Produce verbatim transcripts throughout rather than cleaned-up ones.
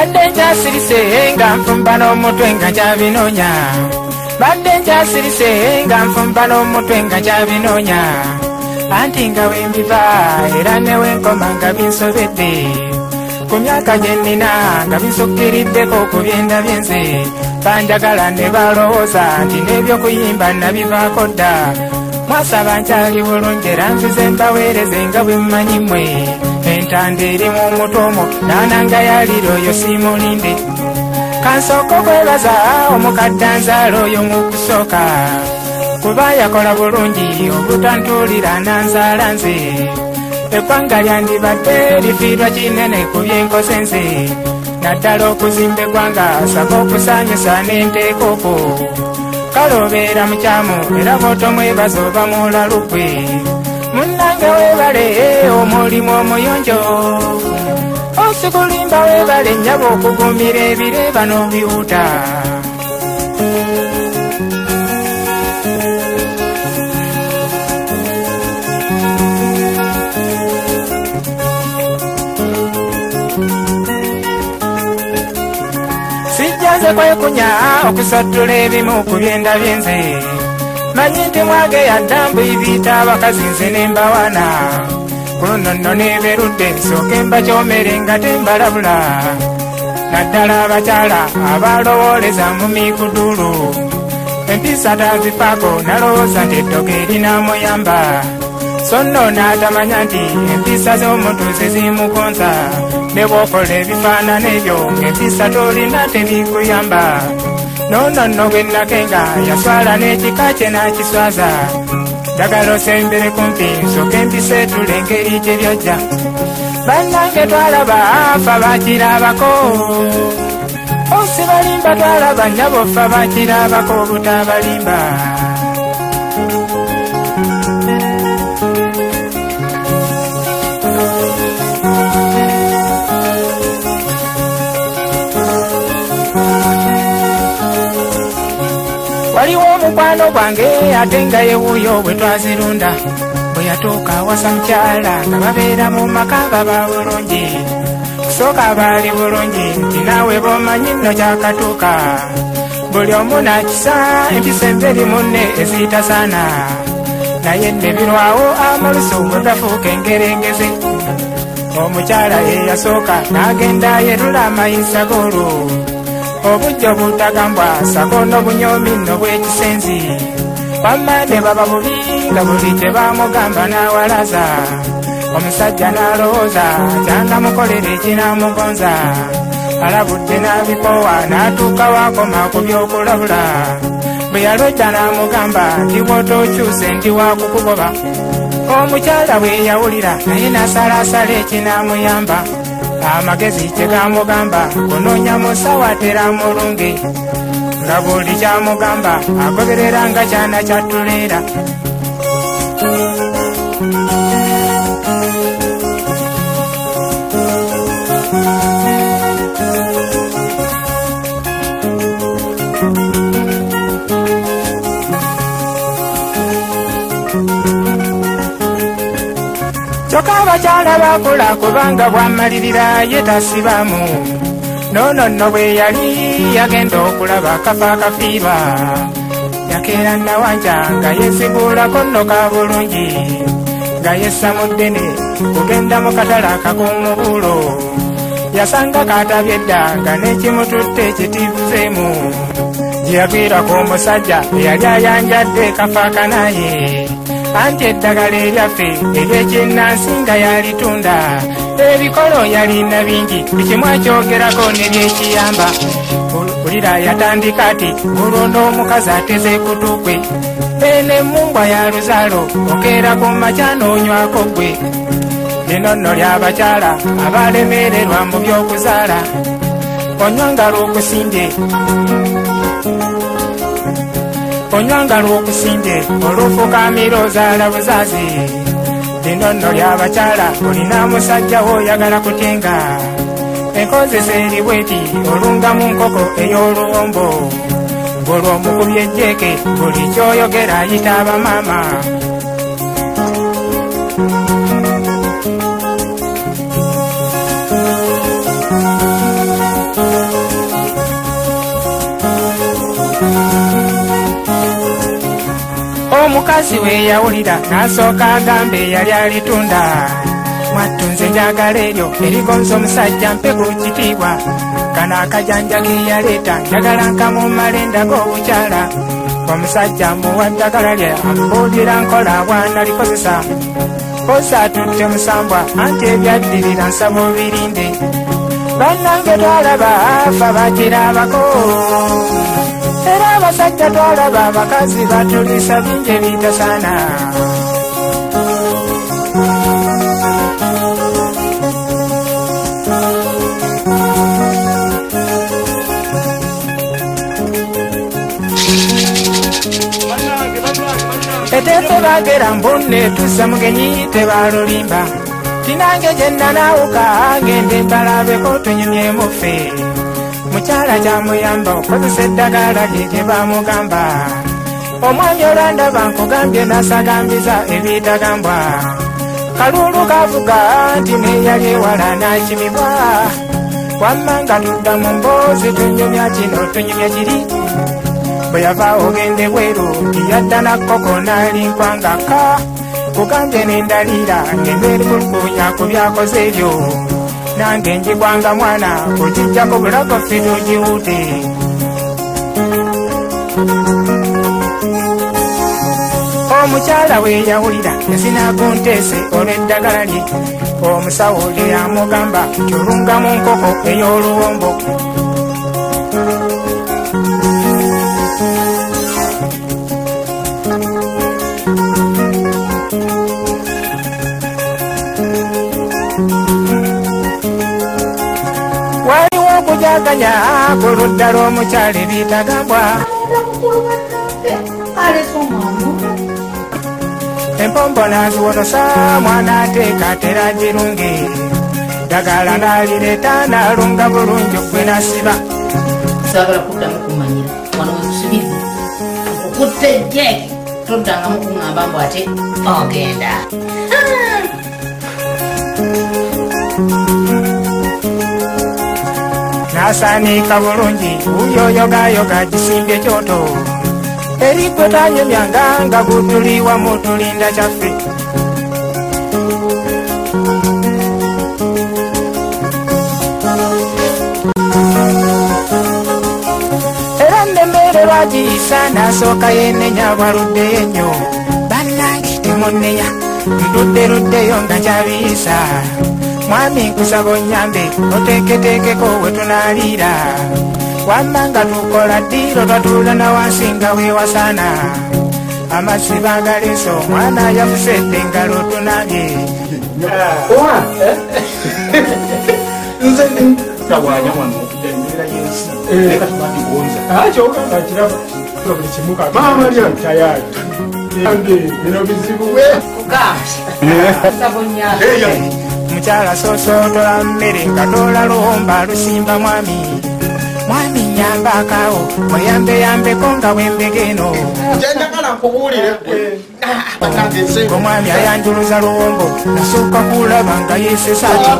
Badde njasirise nga nfumba n'omutwe nga kyabinoonya. Badde njasirise nga nfumba n'omutwe nga kyabinoonya. Anti nga wembiva era newe nkoma nga binsobedde. Ku myaka gye nnina nga binsukiriddeko ku byenda byenze. Banjagala ne balowooza nti n'ebyokuyimba nabivaako dda. Mwasaba nkyali bulungi era nzize mbaweereze nga bwe mmanyi mmwe. Entanda eri mu mutomo naananga yalira oyo simulinde. Kansooka okwebaza omukadde anzaala oyo mu kusooka. Kuba yakola bulungi obutantuulira nanzaala nze. Eggwanga lyandibadde lifiirwa kinene ku byenkoze nze. Naddala okuzimba eggwanga saba okusaanyusa n'enteeka okwo. Kale obeera mukyamu era bw'otomwebaza oba mulalugwe. Munnange weebale omulimu omuyonjo. Osikulimba weebale nnyaba okugumira ebireeba n'obiwuta. Sijjanze kwekunya okusattula ebimu ku byenda byenze. Manyi nti mwageya ddambu ibiita abakazi nze ne mbawana. Ku luno nno neeberudde nsooke mbakyomere nga tembalabula. Naddala abakyala abalowooleza mu mikudulu. Empisa tazifaako nalowooza nti eddogo erinamuyamba. So nno n'atamanya nti empisa z'omuntu ze zimugonza. Ne bw'okola ebifaanana ebyo ng'empisa tolina tebikuyamba. Nono nno bwe nakenga yaswala n'ekika kye n'akiswaza. Njagala osembere kumpi nsooke mbiseetule engeri gye byojja. Bannange twalaba afa bakirabako. Osi balimba twalaba nnyabo ffe bakirabako obutabalimba. Waliwo omukwano gwange ate nga ye wuuyo bwe twazirunda. Bwe yatuuka awasa mukyala nga babeera mu maka baba bulungi. Kusooka baali bulungi nti naawe b'omanyi nno kyakatuuka. Buli omu n'akisa empisa emberi munne eziyitasaana. Naye ne birwawo amalusu bwe gafuuka engerengeze. Omukyala ye yasooka n'agenda yerula amayinsa g'olwo. Obujjo butagambwa sako n'obunyomi nno bw'ekisenzi. Wamma ne baba bubi nga buli kye baamugamba n'awalaza. Omusajja n'alowooza kyanamukolera ekinamugonza. Alabudde n'abikoowa n'atuuka waakoma ku by'okulabula. Bwe yalojja n'amugamba nti bw'otookyuse ndi waakukugoba. Omukyala bwe yawulira naye n'asalaasala ekinamuyamba. Amagezi kye gamugamba kunoonya musawo atera mulunge. Nga buli kyamugamba agoberera nga kyana kyattuleera. Kyokka abakyala bakula kubanga bw'amalirira ye tasibamu. Nono nno bwe yali yagenda okulaba kafa akafiirwa. Yakeera Nawanja nga yeesiguulako nno ka bulungi. Nga yessa mu ddene kugenda mu katale akakuumubuulo. Yasanga kaatabye dda nga n'ekimututte kitibuzeemu. Gye yagwirako omusajja eyali ayanjadde kafa akanaye. Anti eddagala eryaffe ery'ekinnansi nga yalitunda. Ebikolo yalina bingi buli kimu akyogerako ne byekiyamba. Ulira yatandika ati olwo n'omukazi ateze kutukwe. Eno emmungwa ya luzaalo okeera ku makya n'onywako gwe. Lino nno ly'abakyala abalemererwa mu by'okuzaala. Onywanga lw'okusinde onywanga lw'okusinde olufukamira ozaala buzaazi. Lino nno ly'abakyala olina musajja w'oyagala kutenga. Enkozesa eri bweti olunga mu nkoko ey'oluwombo. Ng'olw'omukubye ejjeeke buli ky'oyogera ayita abamaama. omukazi we yawulira n'asooka agambe yali alitunda mwatunze njagala eryo erigonza omusajja mpe ku kitiibwa kano akajanja ke yaleeta njagala nkamumala endaga obukyala omusajja muwa ddagala lye amubuulira nkola bwana likozesa kosa atutte musambwa anti ebyaddirira nsaba obirinde bannange twalaba afa bakirabako era abasajja twalaba abakazi batulisa bingi ebitasaana etefe bagera mbunne tusa mugenyi tebalulimba tinange gyenna naawuka ngende mbalabeko tunyumye mufe mukyala kyamuyamba okozesa eddagala lye gye bamugamba omwami olwandaba nkugambye nasagambiza ebitagambwa kalulu kavuga nti neyali ewala nakimibwa wamma nga tudda mu mboozi tunyumya kino tunyumya kiri bwe yava ogende bweru tiyadda nakkoko nalinkwangaka kugambye nendaliira ngeneri kulukunya ku byakoze ebyo nange njigwanga mwana kukijjako bulago ffe tugiwute omukyala we yawulira yazinagunteese olw'eddagala lye omusawo lye yamugamba nti olungamu nkoko ey'oluwombo waliwo okujaganya ku ludda lw'omukyala ebitagambwa empombo naziwotosa mwana ateeka atera girunge ddagala nalireeta nalunga bulungi okwe nasiba sagala kuddamu kumanyira wano wekusibidde okutte ejjeeke toddangamu kuŋŋamba mbu ate ogenda nasaanika bulungi uyoyogayoga gisimbye kyoto eri gwe tanyumyanga nga gutuliwa mu tulinda kyaffe era nemmere lwagiyisa nasooka yenenya bwaluddeyo ennyo bannange temunneya ndudderuddeyo nga kyabiyisa mwami nkusaba onnyambe oteeketeekeko we tunaaliira wamma nga tukola ddiiro twatuula na wansi nga weewasaana amazzi bagaleese omwana yafusedde engalo tunabye nze ntawanya wano embeera y'ensi eka tubandigonza kyogamba kiraba buli kimu maama lya tayari yange bino bizibu we mukyala soosootola mmere nga toola luwomba lusimba mwami mwami nyamba akaawo mweyambeyambeko nga bwembegeno gyenjagala nkubuulire omwami ayanjuluza luwombo nasooka kulaba nga yeesesaati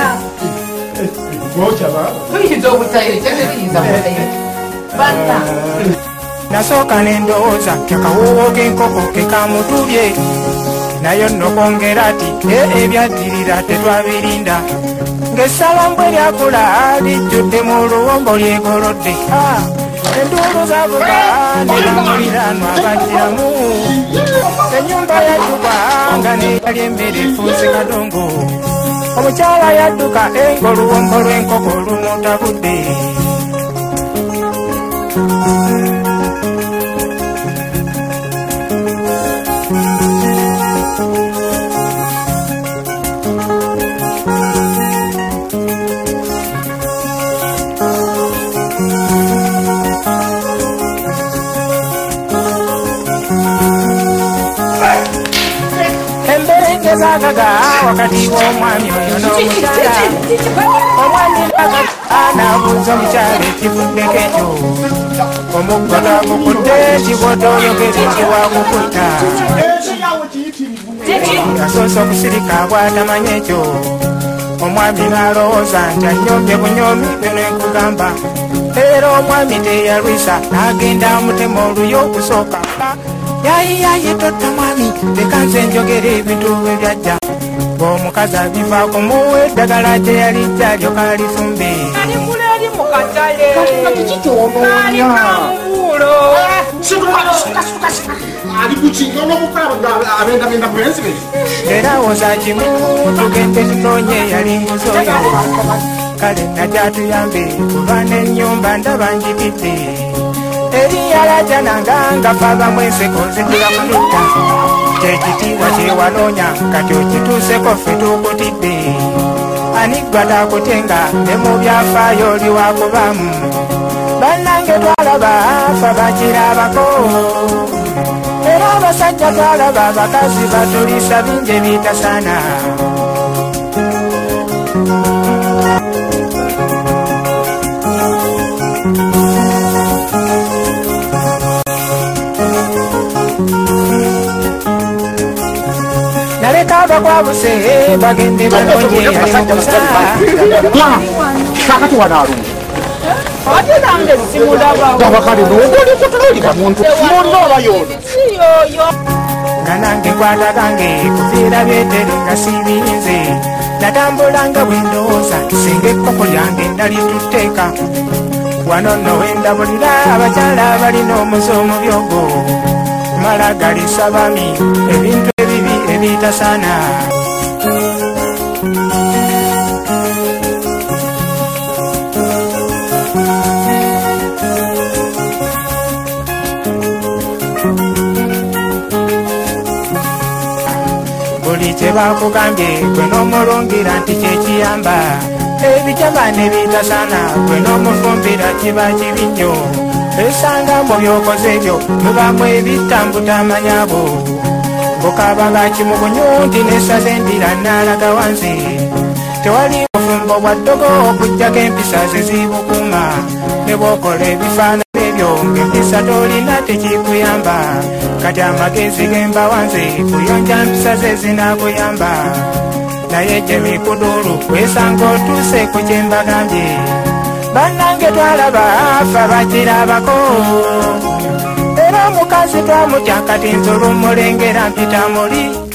nasooka nendowooza kyakawoowo k'enkoko kekamutubye nayo nno kwongera ati e ebyaddirira tetwabirinda ng'essalambwe lyakula lijjudde mu luwombo lyegolodde enduulu zavuga nebamuliraanwa abajjiramu ennyumba yadduka nga neyali emmere efuuse kadongo omukyala yadduka enga oluwombo lw'enkoko lumutabudde ezagaga wakati w'omwami oyo n'omukyala omwami anabuuza omukyala ekivuddeko ekyo omuggoto agukudde kibotoyogere kiwagukutta asoose okusirika bw'atamanya ekyo omwami n'alowooza nti anyombye bunyomi bino ekugamba era omwami teyalwisa n'agenda amutema oluyo okusooka yayiyaye totta mwami leka nze njogera ebintu bwe byajja ng'omukazi abivaako muwe eddagala gye yali jalyo kalifumbe era woza kimu tugende tunoonye yali nguzoyo kale najatuyambe kuba n'ennyumba ndaba njibidde eri yalajananga nga faba mwenseko nzigula kulutta kyekitiibwa kyewanoonya kati okituuseko ffe tukutidde aniggwa takutenga ne mu byafaayo oli wakubaamu bannange twalaba afa bakirabako era abasajja twalaba abakazi batulisa bingi ebitasaana naleka abakwabuse bagende banonye yalimukusa kakati wanaaluma ate nange simulaba gabakale nogoli kutulolika muntu yonna obayono siyoyo nga nange kwata kange kuviira byetere nga sibirinze natambulanga bwendowooza singa ekkoko lyange ndali tutteeka wano nno wendabulira abakyala abalina omuze omubyogo mala galisa bami ebintu ebibi ebitasaana buli kye bakugambye gwe n'omulungira nti kyekiyamba ebijama nebitasaana gwe n'omufumbira kiba kibi nnyo esanga mu byokoze ebyo mubamu ebitambutamanyabo bukabanga kimugunyu nti nesaze endira naalaga wansi tewali bufumbo bwa ddogo okujjako empisa ze zibukuma ne bwokola ebifaanana ebyo ng'empisa tolina tekikuyamba kati amagezi gemba wansi kuyonja mpisa ze zinakuyamba naye gye mikudulu wesanga otuuse ku kye mbagambye bannange twalaba afa bakirabako era omukazi twamutya kati nze olumulengera mpita muli